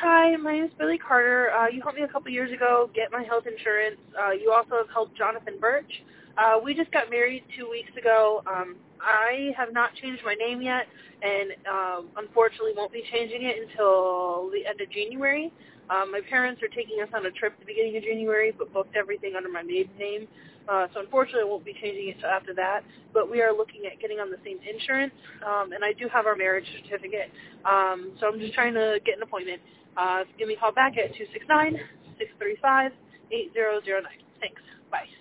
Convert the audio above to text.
Hi, my name is Billy Carter. You helped me a couple years ago get my health insurance. You also have helped Jonathan Birch. We just got married 2 weeks ago. I have not changed my name yet, and unfortunately won't be changing it until the end of January. My parents are taking us on a trip at the beginning of January, but booked everything under my maiden name. So unfortunately I won't be changing it until after that. But we are looking at getting on the same insurance, and I do have our marriage certificate. So I'm just trying to get an appointment. Give me a call back at 269-635-8009. Thanks. Bye.